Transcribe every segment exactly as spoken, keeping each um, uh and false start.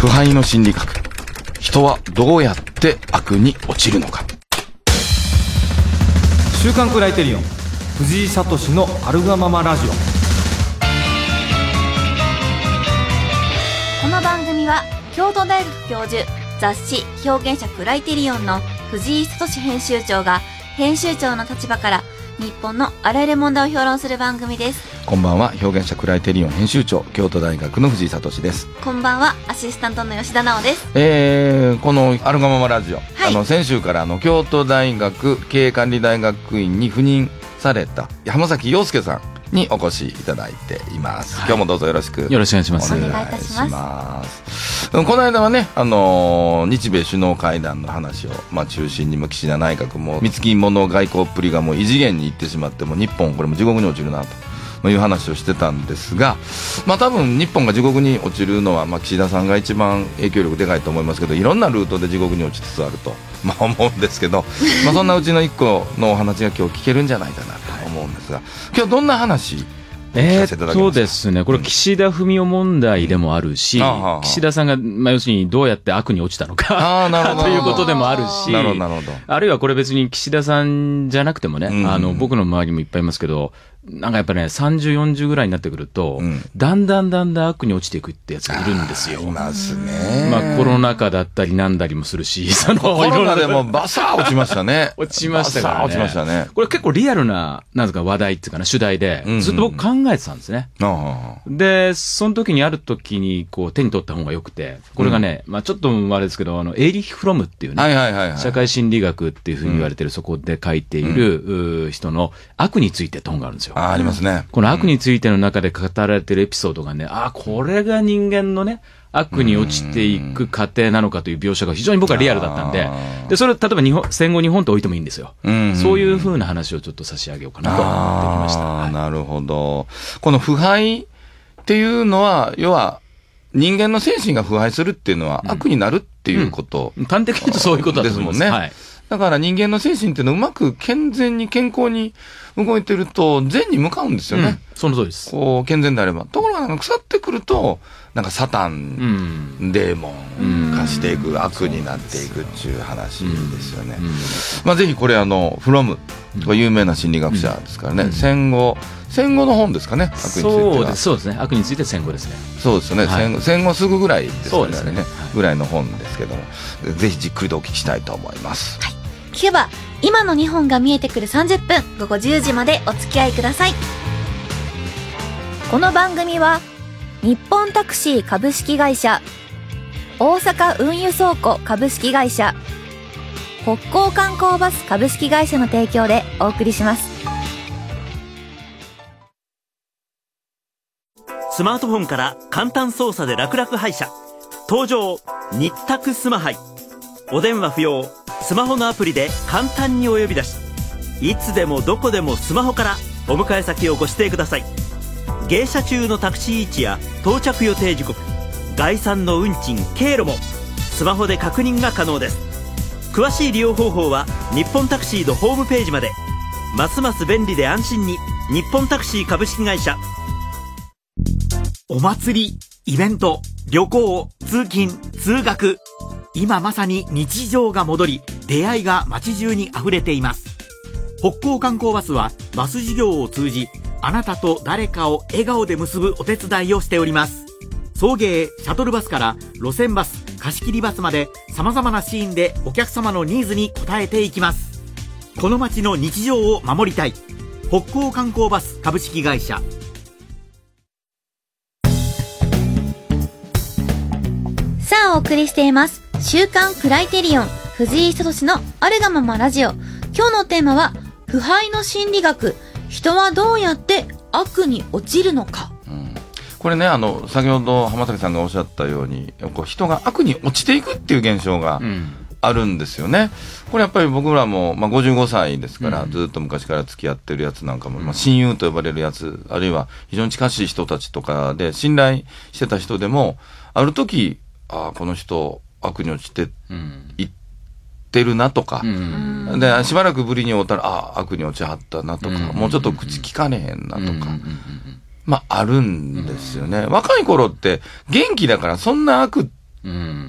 腐敗の心理学。人はどうやって悪に落ちるのか。 週刊クライテリオン藤井聡のあるがままラジオ。 この番組は京都大学教授、雑誌表現者クライテリオンの藤井聡編集長が編集長の立場から日本のあらゆる問題を評論する番組です。 こんばんは、表現者クライテリオン編集長、京都大学の藤井聡です。 こんばんは、アシスタントの吉田直です。 えー、このあるがままラジオ、 はい、 あの先週からあの京都大学経営管理大学院に赴任された浜崎陽介さんにお越しいただいています、はい、今日もどうぞよろしくよろしくお願いします。 お願いいたします。 この間はね、あのー、日米首脳会談の話を、まあ、中心にも岸田内閣も三月物外交っぷりがもう異次元に行ってしまっても日本これも地獄に落ちるなという話をしてたんですが、まあ、多分日本が地獄に落ちるのは、まあ、岸田さんが一番影響力でかいと思いますけど、いろんなルートで地獄に落ちつつあると、まあ、思うんですけどまあそんなうちの一個のお話が今日聞けるんじゃないかなと思うんですが、今日どんな話えー、っとですね、これ岸田文雄問題でもあるし、うん、岸田さんが、まあ、要するにどうやって悪に落ちたのかということでもあるし、 なるほどなるほど、 あるいはこれ別に岸田さんじゃなくてもね、うん、あの僕の周りもいっぱいいますけど、なんかやっぱねさんじゅう、よんじゅうぐらいになってくると、うん、だんだんだんだん悪に落ちていくってやつがいるんですよ。 いますね。 まあコロナ禍だったりなんだりもするし、そのコロナでもバサー落ちましたね。 落ちましたからね。 落ちましたね。 これ結構リアルな、なんですか、話題っていうかな、主題で、ずっと僕考えてたんですね。うんうん、で、その時にある時にこう手に取った本が良くて、これがね、うん、まあちょっとあれですけど、あの、エイリヒ・フロムっていうね、 はいはいはいはい、 社会心理学っていうふうに言われてる、そこで書いている、うん、人の悪についてって本があるんですよ。 あ、ありますね。 この悪についての中で語られてるエピソードがね、ああ、これが人間のね、悪に落ちていく過程なのかという描写が非常に僕はリアルだったんで、で、それを例えば日本、戦後日本と置いてもいいんですよ。そういう風な話をちょっと差し上げようかなと思ってきました。 はい、なるほど。この腐敗っていうのは、要は人間の精神が腐敗するっていうのは悪になるっていうこと。 うんうん、端的に言うとそういうことだと思います。 ですもんね。 はい、 だから人間の精神っていうのはうまく健全に健康に動いてると善に向かうんですよね。うん、 その通りです。 こう健全であれば。ところがなんか腐ってくるとなんかサタン、うん、デーモン化していく、うん、悪になっていくっていう話ですよね。うんうん、まあぜひこれあのフロム有名な心理学者ですからね。うん、戦後戦後の本ですかね。悪については。 そうですそうですね。悪について戦後ですね。 そうですよね。はい、戦後戦後すぐぐらいですよね。そうですね。 はい、 ぐらいの本ですけども、ぜひじっくりとお聞きしたいと思います。 はい。聞けば今の日本が見えてくるさんじゅっぷん、午後じゅうじまでお付き合いください。この番組は日本タクシー株式会社、大阪運輸倉庫株式会社、北港観光バス株式会社の提供でお送りします。 スマートフォンから簡単操作で楽々配車、登場日宅スマハイ。お電話不要、スマホのアプリで簡単にお呼び出し、いつでもどこでもスマホからお迎え先をご指定ください。迎車中のタクシー位置や到着予定時刻、概算の運賃経路もスマホで確認が可能です。詳しい利用方法は日本タクシーのホームページまで。ますます便利で安心に、日本タクシー株式会社。お祭り、イベント、旅行、通勤、通学、今まさに日常が戻り、出会いが街中に溢れています。北港観光バスはバス事業を通じ、あなたと誰かを笑顔で結ぶお手伝いをしております。送迎、シャトルバスから路線バス、貸し切りバスまで様々なシーンでお客様のニーズに応えていきます。この街の日常を守りたい。北港観光バス株式会社。 さあお送りしています週刊クライテリオン藤井聡のあるがままラジオ。今日のテーマは腐敗の心理学、人はどうやって悪に落ちるのか。 うん、これね、あの先ほど浜崎さんがおっしゃったように、こう人が悪に落ちていくっていう現象があるんですよね。これやっぱり僕らも、まあ、ごじゅうごさいですから、うん、ずっと昔から付き合ってるやつなんかも、まあ、親友と呼ばれるやつ、あるいは非常に近しい人たちとかで信頼してた人でも、ある時、ああこの人悪に落ちていってるなとか、うん、でしばらくぶりに会ったら、ああ悪に落ちはったなとか、うん、もうちょっと口聞かれへんなとか、うん、まああるんですよね。若い頃って元気だからそんな悪っうん、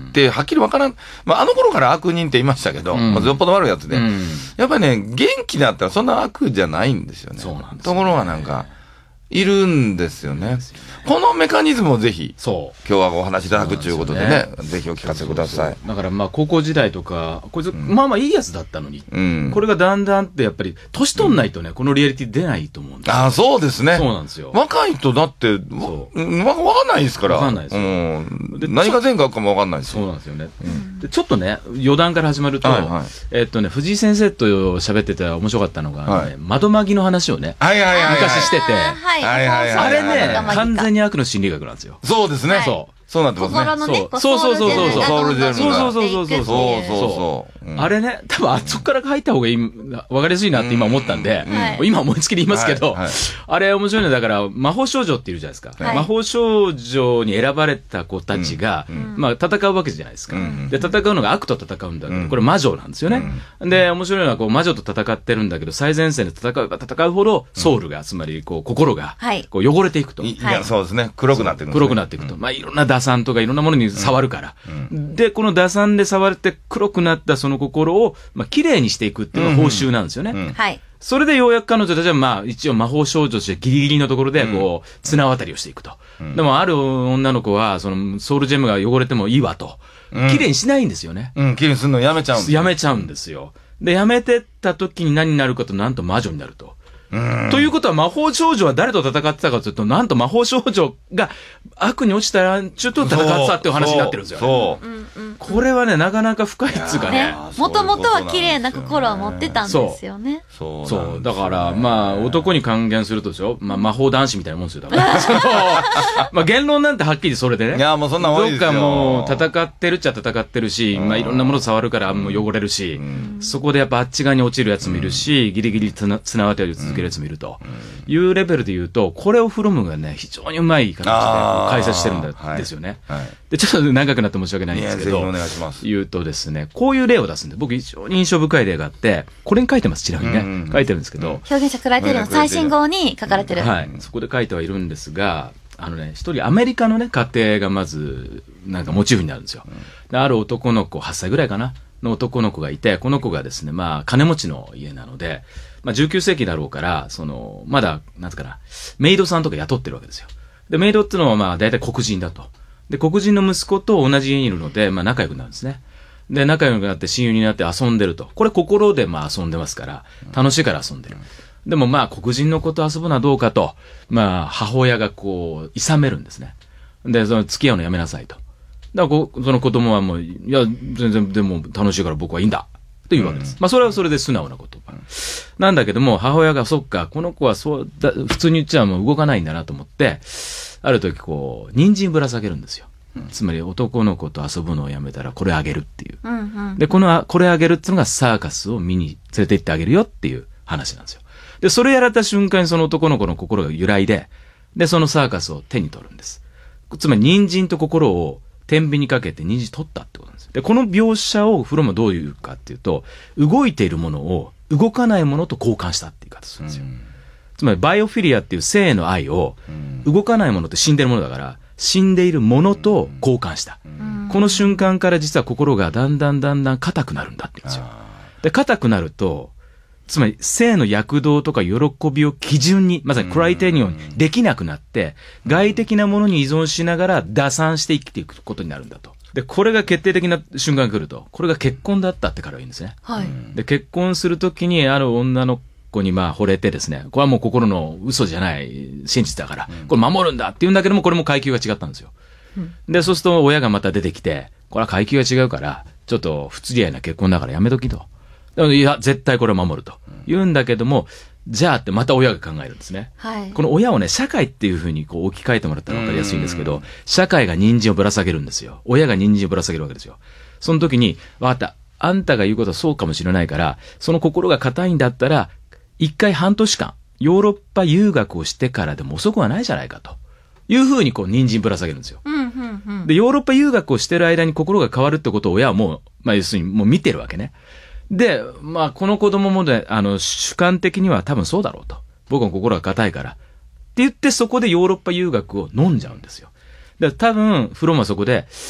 で、はっきりわからん、まあ、あの頃から悪人って言いましたけど、うん、まあ、よっぽど悪いやつで、うん、やっぱりね、元気だったらそんな悪じゃないんですよね。そうなんですね。ところがなんか、いるんですよね。このメカニズムをぜひ、そう。今日はお話しいただくということでね、ぜひお聞かせください。そうそうそうだからまあ高校時代とか、こいつ、うん、まあまあいいやつだったのに、うん、これがだんだんってやっぱり、年取んないとね、うん、このリアリティ出ないと思うんですよ。 ああ、そうですね。 そうなんですよ。 若いとだって、わ、わかんないですから。 わかんないですよ。うん、で何が前科かもわかんないです。 そうなんですよね。うん、でちょっとね、余談から始まると、はいはい、えー、っとね、藤井先生と喋ってて面白かったのが、はい、窓マギの話をね、 はいはいはいはい、 昔してて、 はいはいはい、 あれね、完全に悪の心理学なんですよ。 そうですね。そう。そうなってますね。 心のね、 そうそうそうそうそう。 ソウルジェム。 そうそうそうそうそう。 そうそう。 あれね、多分あそこから入った方がいい、わかりやすいなって今思ったんで、今思いつきで言いますけど、あれ面白いのはだから魔法少女っているじゃないですか。魔法少女に選ばれた子たちが、まあ戦うわけじゃないですか。で、戦うのが悪と戦うんだけど、これ魔女なんですよね。で、面白いのはこう魔女と戦ってるんだけど、最前線で戦う戦うほどソウルが、つまりこう心がこう汚れていくと。 いや、そうですね。黒くなっていく。 黒くなっていくと。まあいろんな打算とかいろんなものに触るから。うん、で、この打算で触って黒くなったその心を、まあ、綺麗にしていくっていうのが報酬なんですよね。うんうん、はい。それでようやく彼女たちは、まあ、一応魔法少女としてギリギリのところで、こう、綱渡りをしていくと。うん、でも、ある女の子は、その、ソウルジェムが汚れてもいいわと。うん、綺麗にしないんですよね。 うん、綺麗にするのやめちゃうんですやめちゃうんですよ。で、やめてった時に何になるかと、なんと魔女になると。ということは魔法少女は誰と戦ってたかというと、なんと魔法少女が悪に落ちたら中と戦ってたっていう話になってるんですよ、ね。そう。そう。これはね、なかなか深いっつうかね。 もともとは綺麗な心を持ってたんですよね。 そう。そう。だから、まあ、男に還元するとでしょ、まあ、魔法男子みたいなもんですよ、だから。まあ、言論なんてはっきりそれでね。 いや、もうそんな多いですよ。 どっかもう、戦ってるっちゃ戦ってるし、まあ、いろんなもの触るからもう汚れるし、そこでやっぱあっち側に落ちるやつもいるし、ギリギリ綱渡りを続けるやつもいると。いうレベルで言うと、これをフロムがね、非常にうまい形で解説してるんですよね。はいはい、で、ちょっと長くなって申し訳ないんですけど、 お願いします。 言うとですね、こういう例を出すんで、僕非常に印象深い例があって、これに書いてます、ちなみにね。うんうん、書いてるんですけど。 表現者クライテリオンの最新号に書かれてる。 はい。そこで書いてはいるんですが、あのね、一人アメリカのね、家庭がまず、なんかモチーフになるんですよ。で、ある男の子、はっさいぐらいかな、の男の子がいて、この子がですね、まあ、金持ちの家なので、まあ、じゅうきゅうせいきだろうから、その、まだ、なんつうかな、メイドさんとか雇ってるわけですよ。で、メイドっていうのは、まあ、大体黒人だと。で、黒人の息子と同じ家にいるので、まあ、仲良くなるんですね。で、仲良くなって親友になって遊んでると。これ心で、まあ、遊んでますから、楽しいから遊んでる。でも、まあ、黒人の子と遊ぶのはどうかと、まあ、母親がこう、諌めるんですね。で、その、付き合うのやめなさいと。だから、その子供はもう、いや、全然、でも楽しいから僕はいいんだ。というわけです。うん、まあ、それはそれで素直な言葉。なんだけども、母親が、そっか、この子はそうだ、普通に言っちゃもう動かないんだなと思って、ある時こう、人参ぶら下げるんですよ。うん、つまり男の子と遊ぶのをやめたらこれあげるっていう。うんうん、で、この、これあげるっていうのがサーカスを見に連れて行ってあげるよっていう話なんですよ。で、それやられた瞬間にその男の子の心が揺らいで、で、そのサーカスを手に取るんです。つまり人参と心を天秤にかけて人参取ったってことなんです。で、この描写をフロムはどういうかっていうと、動いているものを動かないものと交換したっていう言い方するんですよ。うん、つまりバイオフィリアっていう生への愛を、動かないものって死んでるものだから、死んでいるものと交換した。うん、この瞬間から実は心がだんだんだんだん硬くなるんだって言うんですよ。で、硬くなると、つまり生の躍動とか喜びを基準に、まさにクライテリオンできなくなって、外的なものに依存しながら打算して生きていくことになるんだと。で、これが決定的な瞬間が来ると、これが結婚だったってから言うんですね。はい。で、結婚するときにある女の子にまあ惚れてですね、これはもう心の嘘じゃない真実だから、これ守るんだって言うんだけども、これも階級が違ったんですよ。うん、で、そうすると親がまた出てきて、これは階級が違うから、ちょっと不釣り合いな結婚だからやめときと。いや、絶対これは守ると。言うんだけども、じゃあってまた親が考えるんですね。はい。この親をね、社会っていう風にこう置き換えてもらったら分かりやすいんですけど、社会が人参をぶら下げるんですよ。親が人参をぶら下げるわけですよ。その時に、分かった。あんたが言うことはそうかもしれないから、その心が硬いんだったら、一回半年間、ヨーロッパ留学をしてからでも遅くはないじゃないかと。いう風にこう人参ぶら下げるんですよ。うんうんうん、で、ヨーロッパ留学をしてる間に心が変わるってことを親はもう、まあ要するにもう見てるわけね。で、まあ、この子供もね、あの、主観的には多分そうだろうと。僕の心が硬いから。って言って、そこでヨーロッパ留学を飲んじゃうんですよ。だから多分、フロムはそこで、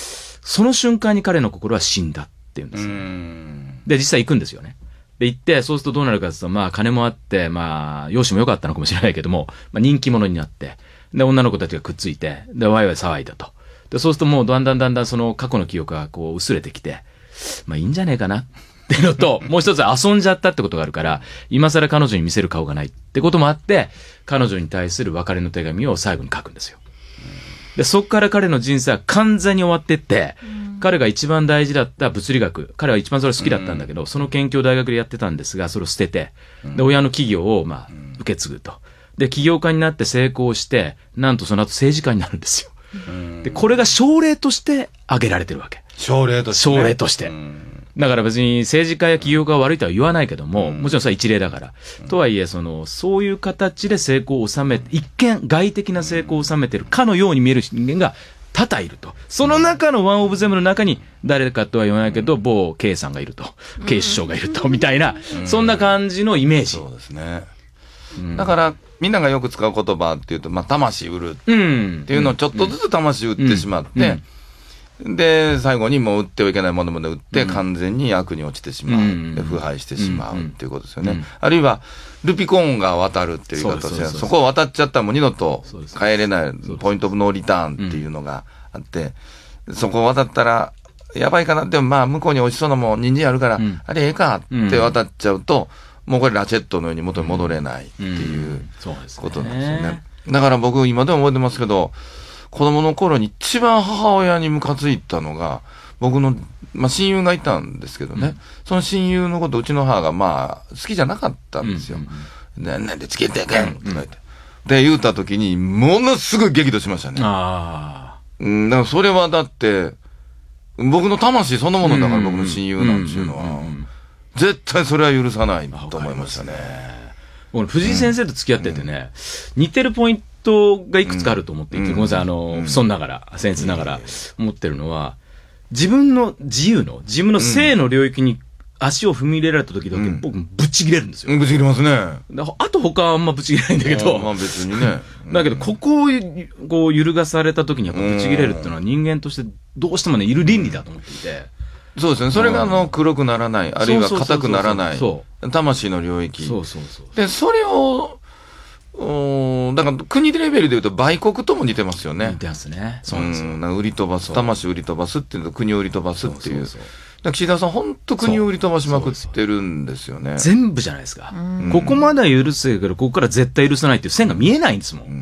その瞬間に彼の心は死んだって言うんですよ。で、実際行くんですよね。で、行って、そうするとどうなるかというと、まあ、金もあって、まあ、容姿も良かったのかもしれないけども、まあ、人気者になって、で、女の子たちがくっついて、で、ワイワイ騒いだと。で、そうするともう、だんだんだんだんその過去の記憶がこう、薄れてきて、まあ、いいんじゃねえかなっていうのと、もう一つ遊んじゃったってことがあるから、今更彼女に見せる顔がないってこともあって、彼女に対する別れの手紙を最後に書くんですよ。で、そこから彼の人生は完全に終わってって、彼が一番大事だった物理学、彼は一番それ好きだったんだけど、うん、その研究を大学でやってたんですが、それを捨てて、で、親の企業を、まあ、受け継ぐと。で、起業家になって成功して、なんとその後政治家になるんですよ。で、これが奨励として挙げられてるわけ。 奨励として、ね。 奨励として。だから別に政治家や起業家は悪いとは言わないけども、もちろんそれは一例だから。とはいえ、その、そういう形で成功を収め、一見外的な成功を収めてるかのように見える人間が、多々いると。その中のワンオブゼムの中に誰かとは言わないけど、某 K さんがいると。K 首相がいると。みたいな、そんな感じのイメージ。 そうですね。だから、みんながよく使う言葉っていうと、まあ、魂売るっていうのをちょっとずつ魂売ってしまって、で、最後にもう売ってはいけないものまで売って、完全に悪に落ちてしまう。で、腐敗してしまうっていうことですよね。あるいは、ルピコーンが渡るっていう言い方をして、そこを渡っちゃったらもう二度と帰れない、ポイントオブノーリターンっていうのがあって、そこを渡ったら、やばいかな。でもまあ、向こうに美味しそうなもん、人参あるから、あれええかって渡っちゃうと、もうこれラチェットのように元に戻れないっていうことなんですよね。だから僕、今でも覚えてますけど、子供の頃に一番母親にムカついたのが、僕の、まあ、親友がいたんですけどね、うん、その親友のことうちの母がまあ好きじゃなかったんですよ。うんうん、なんでつけてけんとか言って。で、言うた時に、ものすごい激怒しましたね。あうん、だからそれはだって、僕の魂そのものだから、僕の親友なんていうのは、絶対それは許さないと思いましたね。 俺、藤井先生と付き合っててね、うん、似てるポイントがいくつかあると思っていて、うん、ごめんなさい、あの、不損ながら、僭越ながら思ってるのは、自分の自由の、自分の性の領域に足を踏み入れられた時だけ、僕、ぶっちぎれるんですよ。 ぶち切れますね。 あと他はあんまぶち切れないんだけど。 まあ別にね。 だけど、ここをこう揺るがされた時にやっぱぶち切れるっていうのは人間としてどうしてもね、いる倫理だと思っていて。 そうですね。それがあの、黒くならない、あるいは硬くならない、魂の領域。そうそうそう。で、それを、おだから国レベルで言うと売国とも似てますよね。 似てますね。そうなんですよ。 売り飛ばす、魂売り飛ばすっていうのと国を売り飛ばすっていう。そうそうそうだ岸田さん本当国を売り飛ばしまくってるんですよね。 全部じゃないですか。ここまでは許せるけど、ここから絶対許さないっていう線が見えないんですもん。うん、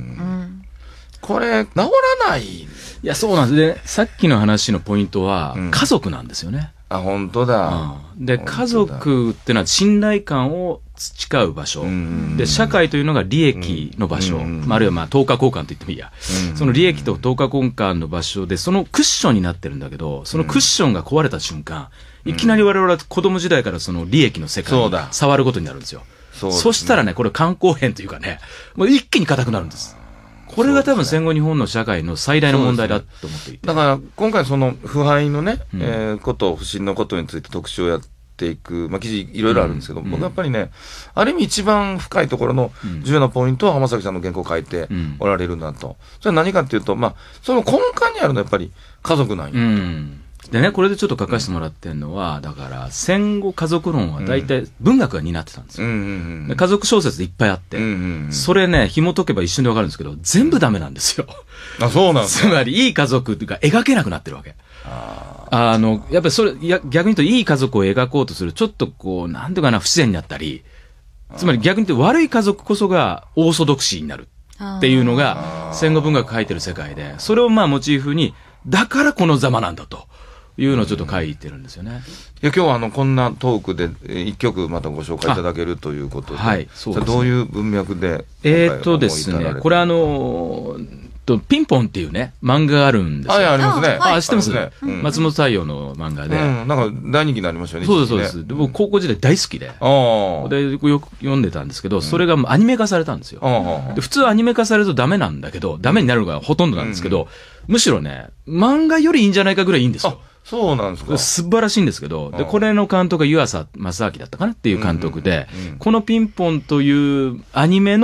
これ、治らない。いや、そうなんです。で、さっきの話のポイントは、家族なんですよね。 あ、本当だ。 うん、で、家族ってのは信頼感を培う場所。で、社会というのが利益の場所。まあ、あるいはまあ、等価交換と言ってもいいや。その利益と等価交換の場所で、そのクッションになってるんだけど、そのクッションが壊れた瞬間、いきなり我々は子供時代からその利益の世界に触ることになるんですよ。そうだ。そしたらね、これ肝硬変というかね、もう一気に硬くなるんです。これが多分戦後日本の社会の最大の問題だと思っていて。 だから今回その腐敗のね、うん、えー、こと、不審のことについて特集をやっていく、まあ記事いろいろあるんですけど、うん、僕やっぱりね、ある意味一番深いところの重要なポイントは浜崎さんの原稿を書いておられるんだと。それは何かっていうと、まあ、その根幹にあるのはやっぱり家族なんよ。うんでね、これでちょっと書かせてもらってるのは、だから戦後家族論は大体文学が担ってたんですよ。うんうんうん、家族小説でいっぱいあって、うんうんうん、それね、紐解けば一瞬でわかるんですけど、全部ダメなんですよ。 あ、そうなんですか。つまり、いい家族が描けなくなってるわけ。ああの、やっぱりそれ、や逆に言うといい家族を描こうとする、ちょっとこう、なんていうかな、不自然になったり、つまり逆に言うと悪い家族こそがオーソドクシーになるっていうのが、戦後文学書いてる世界で、それをまあモチーフに、だからこのざまなんだと。いうのをちょっと書いてるんですよね。 いや今日はあのこんなトークで一曲またご紹介いただけるということで、はい、そうですね。どういう文脈でえーっとですね、これあのとピンポンっていうね漫画があるんですよ。 はい、ありますね。 あ、知ってますね。松本太陽の漫画で、 うん、なんか大人気になりましたよね。 そうですそうです。で僕高校時代大好きで、でよく読んでたんですけど、それがアニメ化されたんですよ。で普通アニメ化されるとダメなんだけど、ダメになるのがほとんどなんですけど、むしろね漫画よりいいんじゃないかぐらいいいんですよ。 そうなんですか。 素晴らしいんですけど、で、これの監督が湯浅正明だったかなっていう監督で、このピンポンというアニメの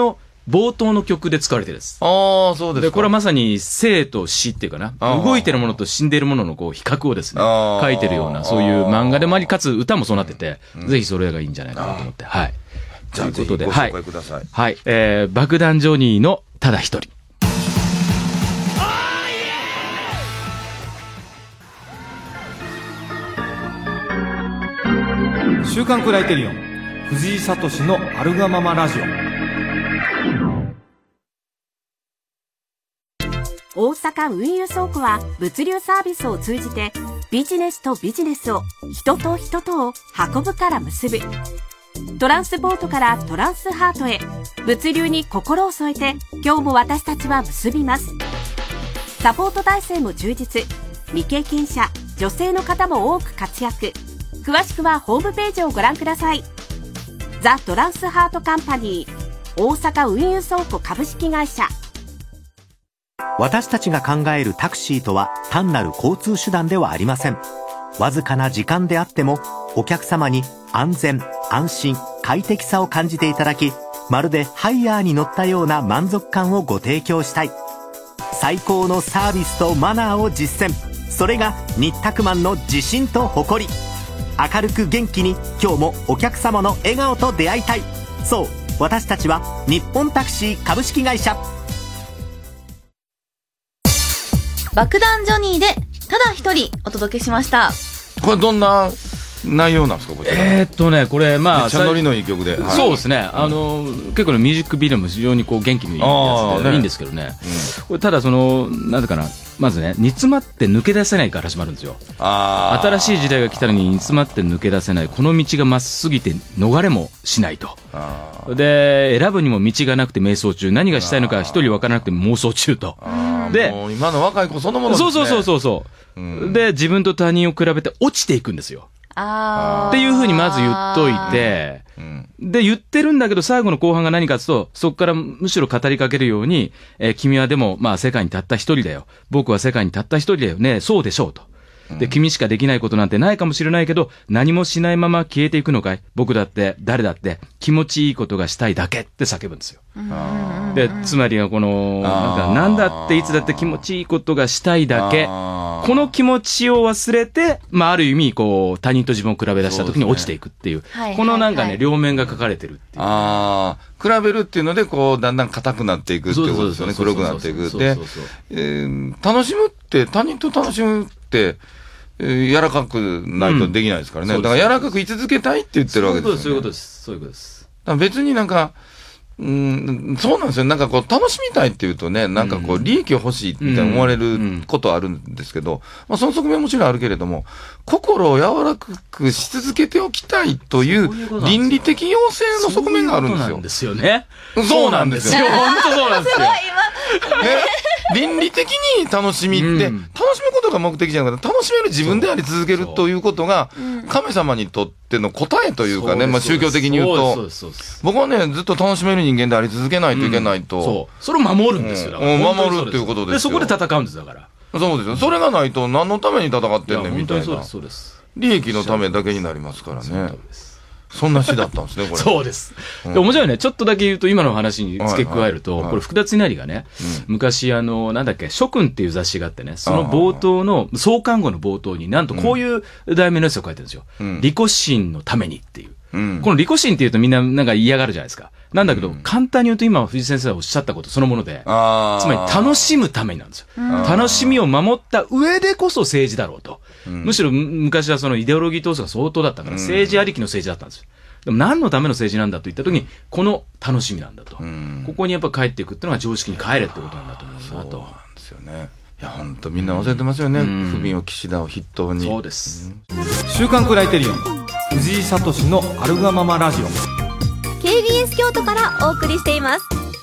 冒頭の曲で使われてるんです。 ああ、そうですか。 で、これはまさに生と死っていうかな、動いてるものと死んでいるもののこう比較をですね、書いてるような、そういう漫画でもあり、かつ歌もそうなってて、うん、ぜひそれがいいんじゃないかなと思って。はい。 じゃあ、ということで、ご紹介ください。 はい。はい、えー、爆弾ジョニーのただ一人。 週刊クライテリオン藤井聡のあるがままラジオ。 大阪運輸倉庫は物流サービスを通じてビジネスとビジネスを人と人とを運ぶから結ぶ。トランスポートからトランスハートへ物流に心を添えて今日も私たちは結びます。サポート体制も充実。未経験者女性の方も多く活躍。詳しくはホームページをご覧ください。ザ・トランスハートカンパニー大阪運輸倉庫株式会社。 私たちが考えるタクシーとは単なる交通手段ではありません。わずかな時間であってもお客様に安全安心快適さを感じていただき、まるでハイヤーに乗ったような満足感をご提供したい。最高のサービスとマナーを実践。それが日卓マンの自信と誇り。明るく元気に今日もお客様の笑顔と出会いたい。そう、私たちは日本タクシー株式会社。 爆弾ジョニーでただ一人お届けしました。 これどんな内容なんですかこちら。 えー、っとねこれまあめっちゃノリのいい曲で、はい、 そうですね、あの結構ねミュージックビデオも非常にこう元気のいいやつで、ね、いいんですけどね、うん、これただそのなんていうかな、まずね煮詰まって抜け出せないから始まるんですよ。あ新しい時代が来たのに煮詰まって抜け出せない、この道がまっすぐぎて逃れもしないと。で選ぶにも道がなくて迷走中、何がしたいのか一人分からなくて妄想中と。でもう今の若い子そのものですね。 そうそうそうそう、うん、で自分と他人を比べて落ちていくんですよ。 あっていうふうにまず言っといて、うん、で言ってるんだけど最後の後半が何かというと、そこからむしろ語りかけるように、えー、君はでもまあ世界にたった一人だよ、僕は世界にたった一人だよね、そうでしょうと。で君しかできないことなんてないかもしれないけど、何もしないまま消えていくのかい、僕だって誰だって気持ちいいことがしたいだけって叫ぶんですよ。でつまりはこのなんかなんだっていつだって気持ちいいことがしたいだけ、この気持ちを忘れて、まあ、ある意味こう他人と自分を比べ出した時に落ちていくっていう、 はい、 このなんかね、はい、両面が書かれてるっていう。 あ比べるっていうのでこうだんだん硬くなっていくっていうことですよね。黒くなっていく。で、えー、楽しむって他人と楽しむってえー、柔らかくないとできないですからね、うん、だから柔らかく居続けたいって言ってるわけですよね。 そういうことです、そういうことです。 だから別になんか、うん、そうなんですよ。なんかこう楽しみたいっていうとね、なんかこう利益を欲しいみたいな思われることはあるんですけど、まあその側面ももちろんあるけれども、心を柔らかくし続けておきたいという倫理的要請の側面があるんですよ。 そうなんですよね。 そうなんですよ。 本当そうなんですよ。 ね、倫理的に楽しみって、うん、楽しむことが目的じゃなくて、楽しめる自分であり続けるということが、神様にとっての答えというかね、まあ宗教的に言うと、僕はね、ずっと楽しめる人間であり続けないといけないと。うん、そう。 それを守るんですよ。 うん、守るっていうことですよ。 で、そこで戦うんですだから。 そうですよ。それがないと何のために戦ってんねんみたいな。 そうです、そうです。 利益のためだけになりますからね。そんな詩だったんですね、これ。 そうです。うん、で面白いね。ちょっとだけ言うと、今の話に付け加えると、はいはいはい、これ、福田つなりがね、うん、昔、あの、なんだっけ、諸君っていう雑誌があってね、その冒頭の、創刊号の冒頭になんとこういう題名のやつを書いてるんですよ。うん、利己心のためにっていう。うん、この利己心って言うとみんななんか嫌がるじゃないですか。なんだけど、うん、簡単に言うと今藤井先生がおっしゃったことそのもので、つまり楽しむためになんですよ。楽しみを守った上でこそ政治だろうと。うん、むしろ昔はそのイデオロギー闘争が相当だったから、政治ありきの政治だったんですよ。でも何のための政治なんだと言ったときに、この楽しみなんだと。うん、ここにやっぱ帰っていくっていうのが常識に帰れってことなんだと思うなと。 そうなんですよね。いや、本当みんな忘れてますよね。うん、不憫を岸田を筆頭に。 そうです。 うん、週刊クライテリオン、藤井聡のあるがままラジオ。 ケービーエス 京都からお送りしています。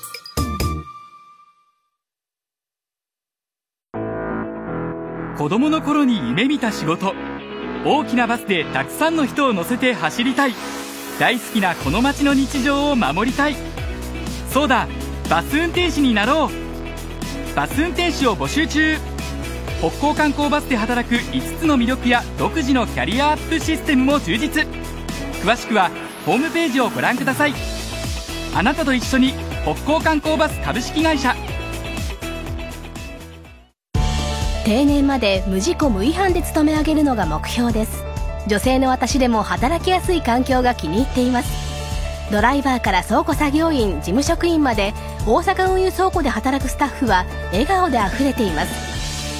子供の頃に夢見た仕事、大きなバスでたくさんの人を乗せて走りたい、大好きなこの街の日常を守りたい、そうだ、バス運転士になろう。バス運転士を募集中。北高観光バスで働くいつつの魅力や独自のキャリアアップシステムも充実。詳しくはホームページをご覧ください。あなたと一緒に北高観光バス株式会社。 定年まで無事故無違反で勤め上げるのが目標です。女性の私でも働きやすい環境が気に入っています。ドライバーから倉庫作業員、事務職員まで大阪運輸倉庫で働くスタッフは笑顔であふれています。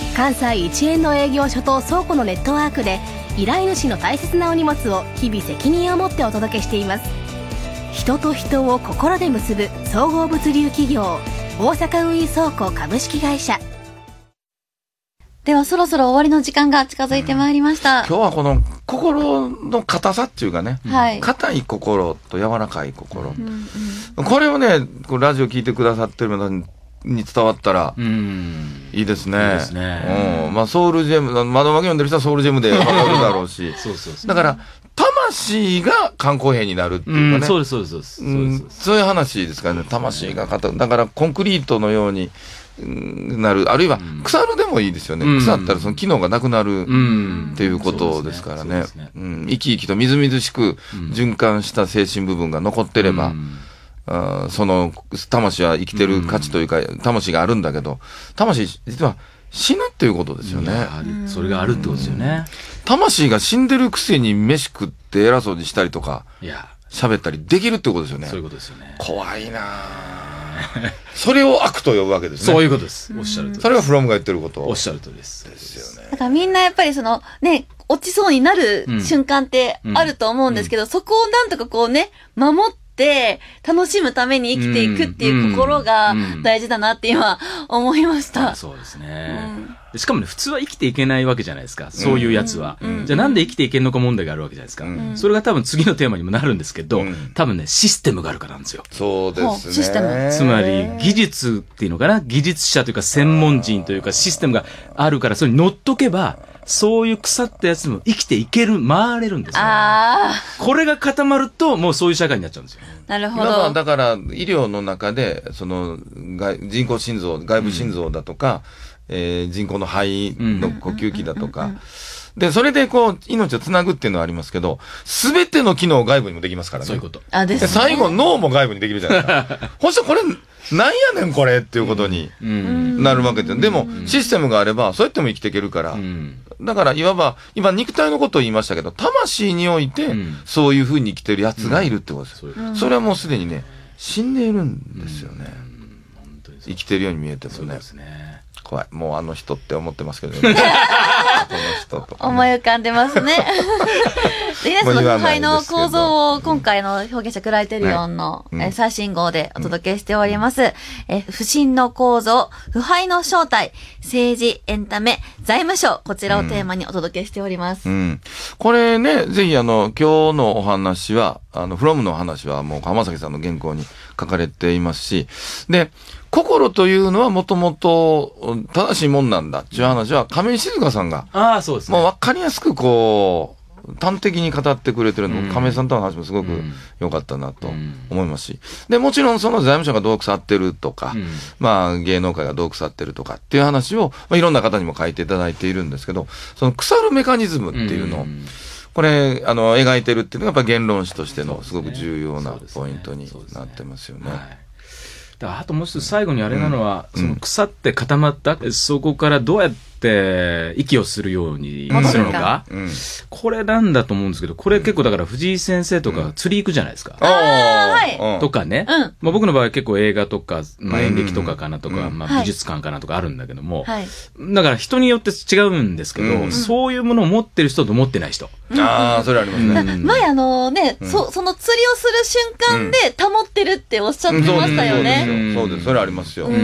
関西一円の営業所と倉庫のネットワークで依頼主の大切なお荷物を日々責任を持ってお届けしています。人と人を心で結ぶ総合物流企業、大阪運輸倉庫株式会社。 ではそろそろ終わりの時間が近づいてまいりました。 うん、今日はこの心の硬さっていうかね、 はい、 硬い心と柔らかい心、うんうん、これをね、こうラジオ聞いてくださってる方に伝わったらいいですね。いいですね。うん、まあソウルジェム、窓巻き読んでる人はソウルジェムでわかるだろうし、そうそうそう、だから魂が缶コーヒーになるっていうかね、うん、そうですそうですそうです、うん、そういう話ですからね。魂が硬い、だからコンクリートのようになる、あるいは腐るでもいいですよね。うん、腐ったらその機能がなくなるっていうことですからね。うん、生き生きとみずみずしく循環した精神部分が残ってれば、うん、あその魂は生きてる価値というか、魂があるんだけど、魂実は死ぬっていうことですよね。 それがあるってことですよね。 魂が死んでるくせに飯食って偉そうにしたりとか、喋ったりできるってことですよね。 そういうことですよね。 怖いなぁ。それを悪と呼ぶわけですね。 そういうことです。おっしゃるとり。 それがフロムが言ってること。 おっしゃるとりです。 ですよね。 だからみんなやっぱりそのね、落ちそうになる瞬間ってあると思うんですけど、うんうん、そこをなんとかこうね、守って楽しむために生きていくっていう心が大事だなって今思いました。 うんうん、そうですね。うんしかもね、普通は生きていけないわけじゃないですか。そういうやつは。うん、じゃあなんで生きていけんのか問題があるわけじゃないですか。うん、それが多分次のテーマにもなるんですけど、うん、多分ね、システムがあるからなんですよ。 そうですね。システム。 つまり、技術っていうのかな、技術者というか専門人というかシステムがあるから、それに乗っとけば、そういう腐ったやつも生きていける、回れるんですよ。あこれが固まると、もうそういう社会になっちゃうんですよ。 なるほど。 だから、医療の中で、その、人工心臓、外部心臓だとか、うんえー、人工の肺の呼吸器だとか。で、それでこう、命をつなぐっていうのはありますけど、すべての機能を外部にもできますからね。 そういうこと。 あ、ですね。 最後、脳も外部にできるじゃないですか。ほしたらこれ、なんやねんこれっていうことになるわけで。でも、システムがあれば、そうやっても生きていけるから。だから、いわば、今、肉体のことを言いましたけど、魂において、そういうふうに生きてる奴がいるってことですよ。それはもうすでにね、死んでいるんですよね。生きてるように見えてもね。そうですね。怖い。もうあの人って思ってますけどね。この人とか、ね。思い浮かんでますね。でね、その腐敗の構造を今回の表現者クライテリオンの、ねうん、最新号でお届けしております。うん、え不信の構造、腐敗の正体、政治、エンタメ、財務省、こちらをテーマにお届けしております。 うんうん、これね、ぜひあの、今日のお話は、あの、フロムの話はもう浜崎さんの原稿に書かれていますし、で、心というのはもともと正しいもんなんだっていう話は亀井静香さんが、 ああ、そうですね。 もう分かりやすくこう、端的に語ってくれてるの、うん、亀井さんとの話もすごく良かったなと思いますし、で、もちろんその財務省がどう腐ってるとか、うん、まあ芸能界がどう腐ってるとかっていう話を、まあ、いろんな方にも書いていただいているんですけど、その腐るメカニズムっていうのを、うんこれ、あの、描いてるっていうのがやっぱ言論史としてのすごく重要なポイントになってますよね。 だからあともう一つ最後にあれなのは、うん、その腐って固まった、うん、そこからどうやって息をするようにするのか、うん、これなんだと思うんですけど、これ結構だから藤井先生とか釣り行くじゃないですか。 うん、あはい。 とかね、うんまあ、僕の場合は結構映画とか、まあ、演劇とかかなとか、うんまあ、美術館かなとかあるんだけども、はい、だから人によって違うんですけど、うん、そういうものを持ってる人と持ってない人。 うん、ああ、それありますね。 うん、前あのね、うん、そ、その釣りをする瞬間で保ってるっておっしゃってましたよね。 うんうん、そうです、それありますよ。うん、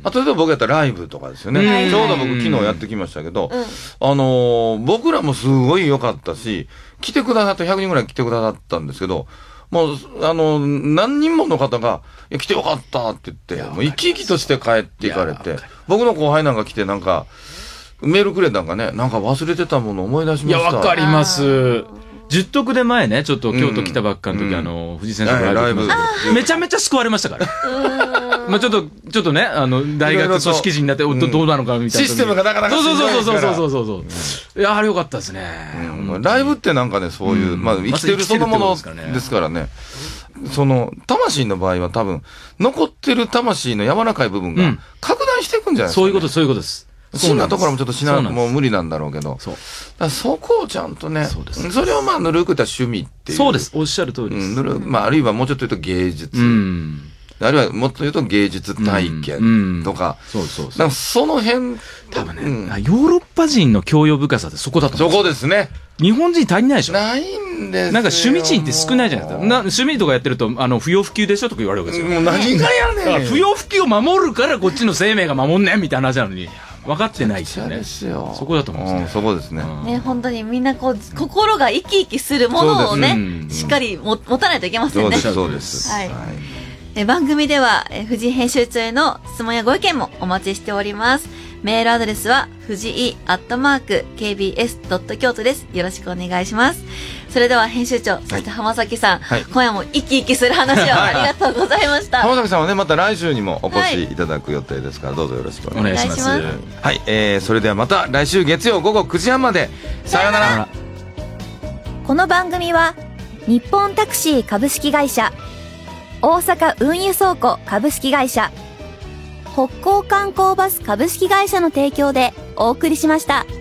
あとで僕やったらライブとかですよね。うん、ちょうど僕昨日やってきましたけど、うん、あのー、僕らもすごい良かったし、来てくださってひゃくにんぐらい来てくださったんですけど、もう、あの、何人もの方が、いや、来てよかったって言って、もう生き生きとして帰っていかれて、僕の後輩なんか来てなんか、メールくれたんかね、なんか忘れてたもの思い出しました。 いや、わかります。十徳で前ね、ちょっと京都来たばっかの時、うん、あの、藤井先生のライブ。めちゃめちゃ救われましたから。まあちょっと、ちょっとね、あの、大学組織人になって、うん、ど, どうなのかみたいな。 システムがなかなかそうそうそうそうそうそうそう。うん、いや、あれよかったですね、 うん。ライブってなんかね、そういう、うん、まあ生きてるそのものですからね。 その、魂の場合は多分、残ってる魂の柔らかい部分が拡大していくんじゃないですか、ね、 そういうこと、そういうことです。 死んだところもちょっと死な、もう無理なんだろうけど。そう。だからそこをちゃんとね、そうです。それをまあ、ぬるく言った趣味っていう。 そうです。おっしゃる通りです。 うん、ぬる、まあ、あるいはもうちょっと言うと芸術。うん。あるいはもっと言うと芸術体験とか。 うんうん、そうそうそう。 だからその辺。 多分ね、うん、ヨーロッパ人の教養深さってそこだと思うんですよ。 そこですね。 日本人足りないでしょ。 ないんですよ。 なんか趣味人って少ないじゃないですか。な趣味とかやってると、あの、不要不急でしょとか言われるわけですよ。 もう何がやねん。 不要不急を守るからこっちの生命が守んねんみたいな話なのに。分かってないですよね。 ですよ。 そこだと思うんですね。 うん、そこですね。 ね、本当にみんなこう、心が生き生きするものをね、しっかりも持たないといけませんね。 そうです。 はい。え番組では、え藤井編集長への質問やご意見もお待ちしております。メールアドレスは、藤井アットマーク、ケービーエスドット京都です。よろしくお願いします。それでは編集長、そして浜崎さん、はい、今夜も生き生きする話をありがとうございました。 浜崎さんはね、また来週にもお越しいただく予定ですから、はい、どうぞよろしくお願いします。 お願いします。 はい、えー、それではまた来週月曜午後くじはんまで。さようなら。 この番組は、日本タクシー株式会社、大阪運輸倉庫株式会社、北港観光バス株式会社の提供でお送りしました。